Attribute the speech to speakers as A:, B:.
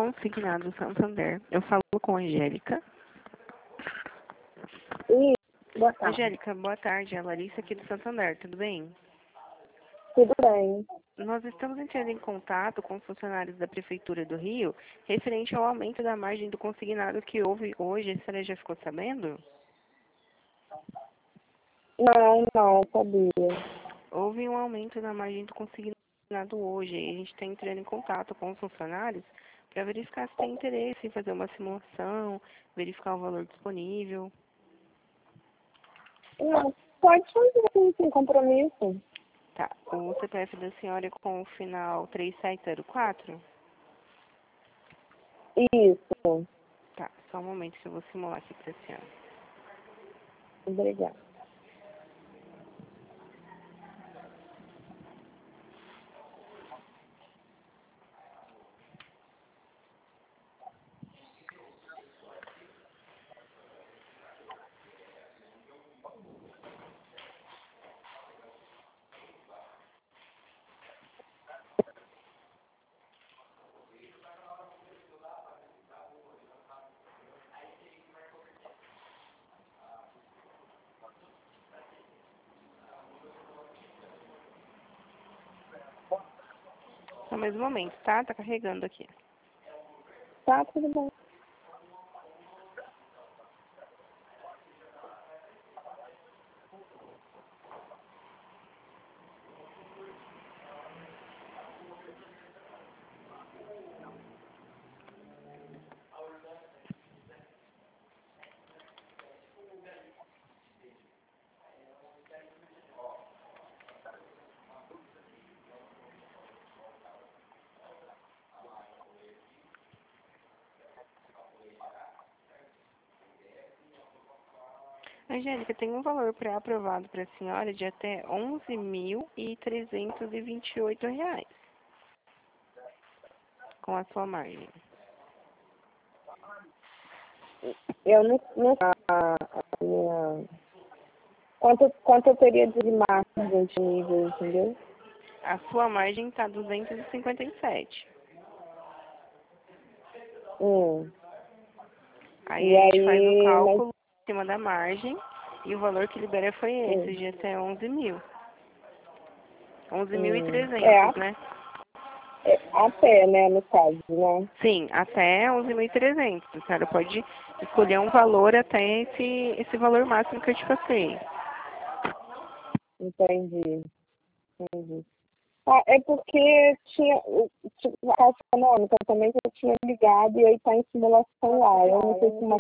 A: Consignado Santander. Eu falo com a Angélica.
B: Boa tarde.
A: Angélica, boa tarde. É a Larissa aqui do Santander, tudo bem?
B: Tudo bem.
A: Nós estamos entrando em contato com os funcionários da Prefeitura do Rio referente ao aumento da margem do consignado que houve hoje. A senhora já ficou sabendo?
B: Não, sabia.
A: Houve um aumento na margem do consignado hoje. E a gente está entrando em contato com os funcionários para verificar se tem interesse em fazer uma simulação, verificar o valor disponível.
B: Não, pode fazer sem compromisso.
A: Tá. O CPF da senhora é com o final 3704?
B: Isso.
A: Tá, só um momento que eu vou simular aqui para a senhora.
B: Obrigada.
A: Só mais um momento, tá? Tá carregando aqui.
B: Tá, tudo bem.
A: Angélica, tem um valor pré-aprovado para a senhora de até R$ 11.328 com a sua margem.
B: Eu não a minha... Quanto eu teria de margem de nível, entendeu?
A: A sua margem está 257. Aí
B: E
A: a gente faz o
B: aí,
A: cálculo em cima da margem e o valor que libera foi esse, de até 11.000.
B: É,
A: 11.300, né?
B: até, né, no caso, né?
A: Sim, até 11.300. A senhora pode escolher um valor até esse valor máximo que eu te passei.
B: Entendi. Ah, é porque tinha a Caixa Econômica também que eu tinha ligado e aí tá em simulação lá. Eu não sei se uma